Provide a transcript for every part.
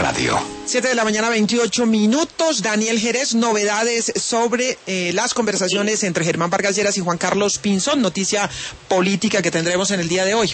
Radio. 7:28 a.m. Daniel Jerez, novedades sobre las conversaciones entre Germán Vargas Lleras y Juan Carlos Pinzón, noticia política que tendremos en el día de hoy.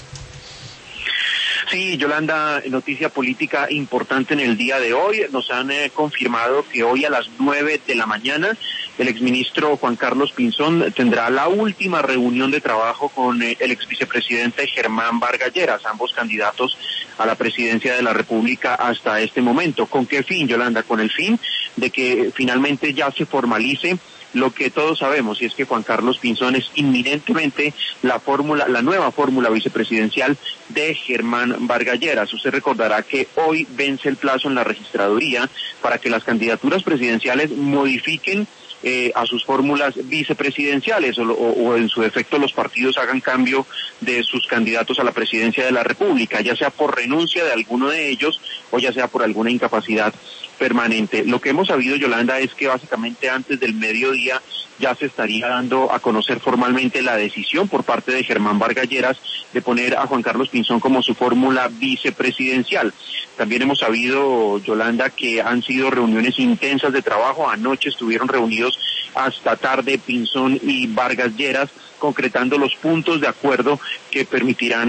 Sí, Yolanda, noticia política importante en el día de hoy. Nos han confirmado que hoy a las 9 de la mañana el exministro Juan Carlos Pinzón tendrá la última reunión de trabajo con el exvicepresidente Germán Vargas Lleras, ambos candidatos a la presidencia de la República hasta este momento. ¿Con qué fin, Yolanda? Con el fin de que finalmente ya se formalice lo que todos sabemos, y es que Juan Carlos Pinzón es inminentemente la nueva fórmula vicepresidencial de Germán Vargas Lleras. Usted recordará que hoy vence el plazo en la registraduría para que las candidaturas presidenciales modifiquen a sus fórmulas vicepresidenciales o en su defecto los partidos hagan cambio de sus candidatos a la presidencia de la República, ya sea por renuncia de alguno de ellos o ya sea por alguna incapacidad permanente. Lo que hemos sabido, Yolanda, es que básicamente antes del mediodía ya se estaría dando a conocer formalmente la decisión por parte de Germán Vargas Lleras de poner a Juan Carlos Pinzón como su fórmula vicepresidencial. También hemos sabido, Yolanda, que han sido reuniones intensas de trabajo. Anoche estuvieron reunidos hasta tarde Pinzón y Vargas Lleras, concretando los puntos de acuerdo que permitirán,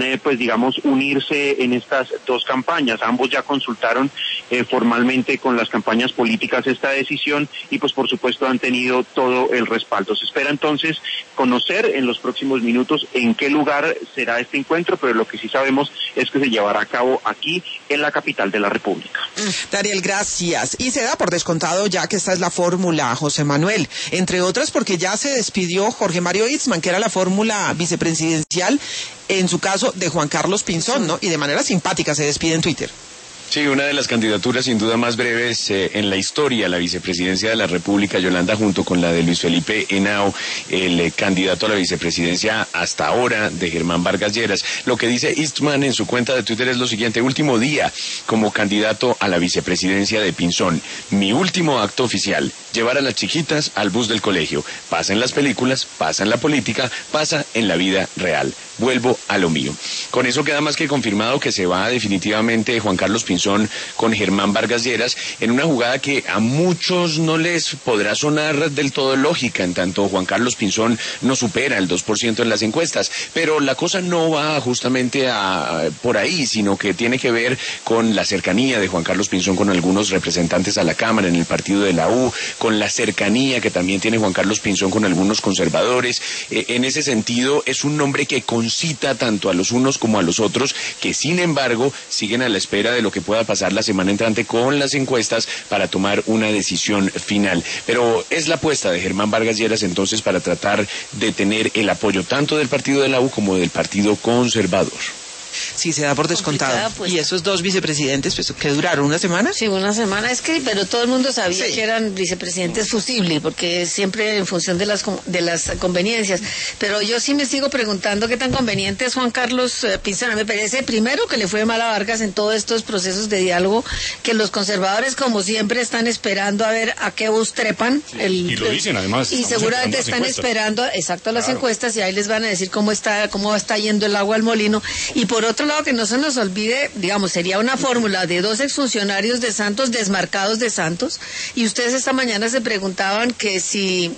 unirse en estas dos campañas. Ambos ya consultaron formalmente con las campañas políticas esta decisión y, por supuesto, han tenido todo el respaldo. Se espera entonces conocer en los próximos minutos en qué lugar será este encuentro, pero lo que sí sabemos es que se llevará a cabo aquí en la capital de la República. Daniel, gracias. Y se da por descontado ya que esta es la fórmula, José Manuel, entre otras porque ya se despidió Jorge Mario Itzman, que era la fórmula vicepresidencial, en su caso, de Juan Carlos Pinzón, ¿no? Y de manera simpática se despide en Twitter. Sí, una de las candidaturas sin duda más breves en la historia a la vicepresidencia de la República, Yolanda, junto con la de Luis Felipe Henao, el candidato a la vicepresidencia hasta ahora de Germán Vargas Lleras. Lo que dice Eastman en su cuenta de Twitter es lo siguiente: último día como candidato a la vicepresidencia de Pinzón. Mi último acto oficial, llevar a las chiquitas al bus del colegio. Pasa en las películas, pasa en la política, pasa en la vida real. Vuelvo a lo mío. Con eso queda más que confirmado que se va definitivamente Juan Carlos Pinzón con Germán Vargas Lleras en una jugada que a muchos no les podrá sonar del todo lógica, en tanto Juan Carlos Pinzón no supera el 2% en las encuestas, pero la cosa no va justamente por ahí, sino que tiene que ver con la cercanía de Juan Carlos Pinzón con algunos representantes a la Cámara en el partido de la U, con la cercanía que también tiene Juan Carlos Pinzón con algunos conservadores. En ese sentido es un nombre que concita tanto a los unos como a los otros, que sin embargo siguen a la espera de lo que pueda pasar la semana entrante con las encuestas para tomar una decisión final. Pero es la apuesta de Germán Vargas Lleras entonces para tratar de tener el apoyo tanto del partido de la U como del partido conservador. Sí, se da por descontado. Pues. ¿Y esos dos vicepresidentes, que duraron una semana? Sí, una semana. Es que, pero todo el mundo sabía que eran vicepresidentes fusibles, porque siempre en función de las conveniencias. Pero yo sí me sigo preguntando qué tan conveniente es Juan Carlos Pinzón. Me parece, primero, que le fue mal a Vargas en todos estos procesos de diálogo, que los conservadores, como siempre, están esperando a ver a qué bus trepan. Sí, y lo dicen, además. Y seguramente están esperando, las encuestas, y ahí les van a decir cómo está yendo el agua al molino. Y por otro lado, que no se nos olvide, sería una fórmula de dos exfuncionarios de Santos, desmarcados de Santos, y ustedes esta mañana se preguntaban que si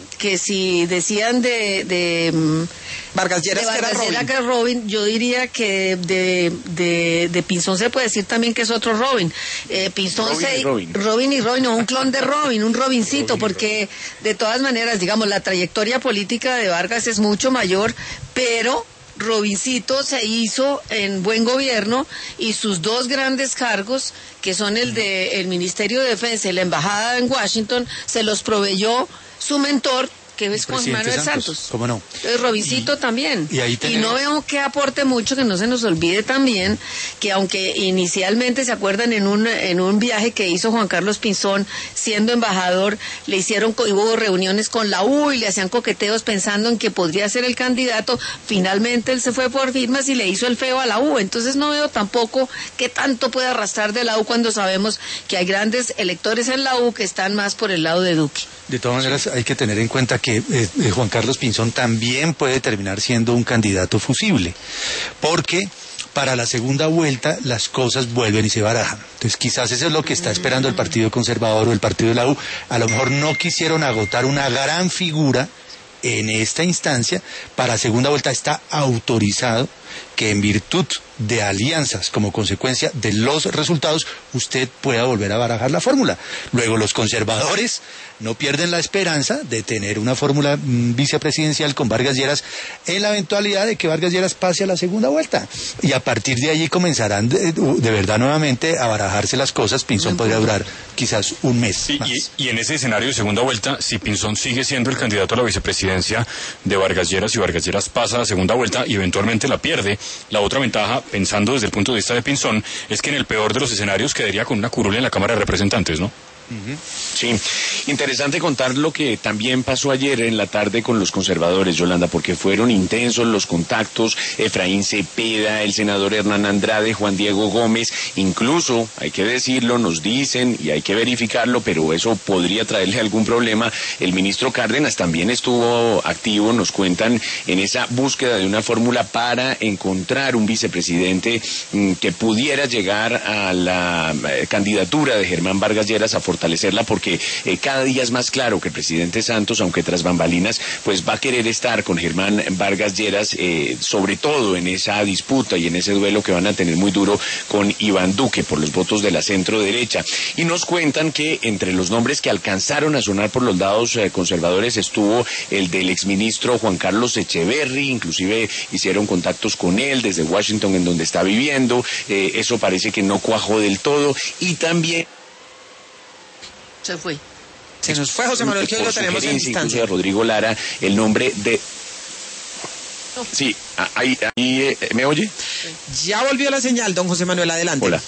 decían de Vargas Lleras, que era Robin, yo diría que de Pinzón se puede decir también que es otro Robin. Pinzón Robin y Robin, o un clon de Robin, un Robincito, porque de todas maneras, la trayectoria política de Vargas es mucho mayor, pero Robincito se hizo en buen gobierno y sus dos grandes cargos, que son el de el Ministerio de Defensa y la Embajada en Washington, se los proveyó su mentor, que es Juan Manuel Santos. ¿Cómo no? Entonces Robincito también. Y no veo que aporte mucho, que no se nos olvide también que aunque inicialmente se acuerdan en un viaje que hizo Juan Carlos Pinzón siendo embajador, hubo reuniones con la U y le hacían coqueteos pensando en que podría ser el candidato, finalmente él se fue por firmas y le hizo el feo a la U. Entonces no veo tampoco qué tanto puede arrastrar de la U cuando sabemos que hay grandes electores en la U que están más por el lado de Duque. De todas maneras, hay que tener en cuenta que Juan Carlos Pinzón también puede terminar siendo un candidato fusible, porque para la segunda vuelta las cosas vuelven y se barajan. Entonces quizás eso es lo que está esperando el Partido Conservador o el Partido de la U. A lo mejor no quisieron agotar una gran figura en esta instancia. Para segunda vuelta está autorizado que en virtud de alianzas como consecuencia de los resultados usted pueda volver a barajar la fórmula. Luego los conservadores no pierden la esperanza de tener una fórmula vicepresidencial con Vargas Lleras en la eventualidad de que Vargas Lleras pase a la segunda vuelta. Y a partir de allí comenzarán de verdad nuevamente a barajarse las cosas. Pinzón podría durar quizás un mes más. Y en ese escenario de segunda vuelta, si Pinzón sigue siendo el candidato a la vicepresidencia de Vargas Lleras y Vargas Lleras pasa a la segunda vuelta y eventualmente la pierde, la otra ventaja, pensando desde el punto de vista de Pinzón, es que en el peor de los escenarios quedaría con una curul en la Cámara de Representantes, ¿no? Sí, interesante contar lo que también pasó ayer en la tarde con los conservadores, Yolanda, porque fueron intensos los contactos. Efraín Cepeda, el senador Hernán Andrade, Juan Diego Gómez, incluso, hay que decirlo, nos dicen y hay que verificarlo, pero eso podría traerle algún problema. El ministro Cárdenas también estuvo activo, nos cuentan, en esa búsqueda de una fórmula para encontrar un vicepresidente que pudiera llegar a la candidatura de Germán Vargas Lleras a fortalecerla, porque cada día es más claro que el presidente Santos, aunque tras bambalinas, pues va a querer estar con Germán Vargas Lleras, sobre todo en esa disputa y en ese duelo que van a tener muy duro con Iván Duque por los votos de la centro derecha. Y nos cuentan que entre los nombres que alcanzaron a sonar por los lados conservadores estuvo el del exministro Juan Carlos Echeverry, inclusive hicieron contactos con él desde Washington, en donde está viviendo. Eso parece que no cuajó del todo. Y también se fue. Se nos fue José Manuel, que hoy lo tenemos en distancia. De Rodrigo Lara, el nombre de... Sí, ahí ¿me oye? Ya volvió la señal, don José Manuel, adelante. Hola.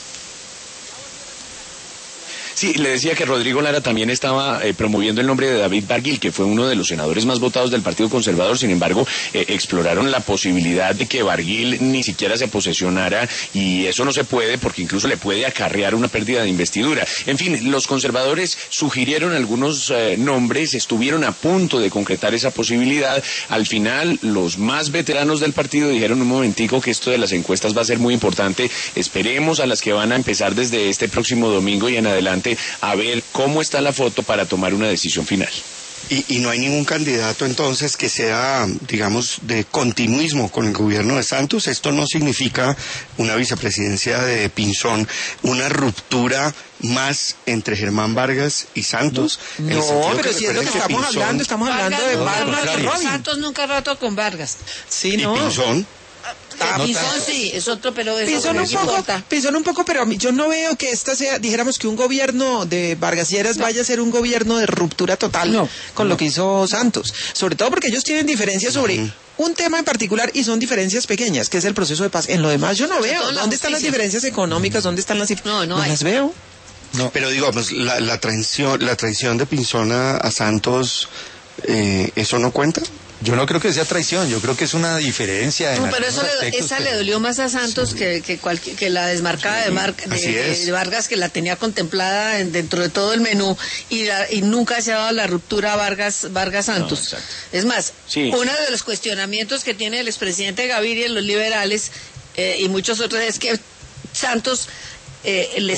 Sí, le decía que Rodrigo Lara también estaba promoviendo el nombre de David Barguil, que fue uno de los senadores más votados del Partido Conservador. Sin embargo, exploraron la posibilidad de que Barguil ni siquiera se posesionara, y eso no se puede porque incluso le puede acarrear una pérdida de investidura. En fin, los conservadores sugirieron algunos nombres, estuvieron a punto de concretar esa posibilidad. Al final, los más veteranos del partido dijeron: un momentico, que esto de las encuestas va a ser muy importante. Esperemos a las que van a empezar desde este próximo domingo y en adelante a ver cómo está la foto para tomar una decisión final. Y no hay ningún candidato entonces que sea, digamos, de continuismo con el gobierno de Santos. Esto no significa una vicepresidencia de Pinzón, una ruptura más entre Germán Vargas y Santos. No, pero si es lo que estamos hablando, estamos hablando de Vargas. Santos nunca ha roto con Vargas. Sí, ¿Y no. Pinzón? Pinzón sí, es otro, pero eso Pinzón un poco, pero yo no veo que esta sea, dijéramos, que un gobierno de Vargas Lleras vaya a ser un gobierno de ruptura total con lo que hizo Santos. Sobre todo porque ellos tienen diferencias sobre un tema en particular, y son diferencias pequeñas, que es el proceso de paz. En lo demás yo no veo. ¿Dónde están las diferencias económicas? ¿Dónde están las... No las veo. No, pero digamos, la traición de Pinzón a Santos, ¿eso no cuenta? Yo no creo que sea traición, yo creo que es una diferencia. No, pero esa le dolió más a Santos que la desmarcada de Vargas, que la tenía contemplada dentro de todo el menú, y nunca se ha dado la ruptura Vargas-Santos. Es más, uno de los cuestionamientos que tiene el expresidente Gaviria en los liberales y muchos otros es que Santos... le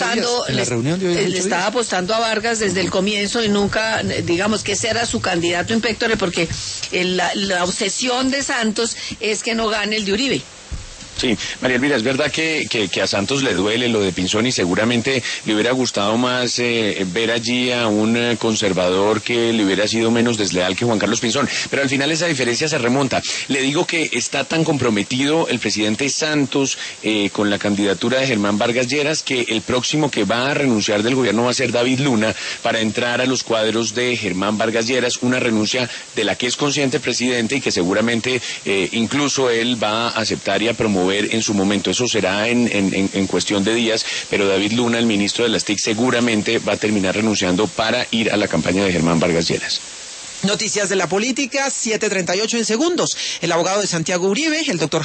estaba apostando a Vargas desde el comienzo, y nunca, digamos, que ese era su candidato in pectore, porque la obsesión de Santos es que no gane el de Uribe. Sí, María Elvira, es verdad que a Santos le duele lo de Pinzón, y seguramente le hubiera gustado más ver allí a un conservador que le hubiera sido menos desleal que Juan Carlos Pinzón, pero al final esa diferencia se remonta. Le digo que está tan comprometido el presidente Santos con la candidatura de Germán Vargas Lleras, que el próximo que va a renunciar del gobierno va a ser David Luna, para entrar a los cuadros de Germán Vargas Lleras, una renuncia de la que es consciente el presidente y que seguramente incluso él va a aceptar y a promover en su momento. Eso será en cuestión de días, pero David Luna, el ministro de las TIC, seguramente va a terminar renunciando para ir a la campaña de Germán Vargas Lleras. Noticias de la política, 7:38 en segundos. El abogado de Santiago Uribe, el doctor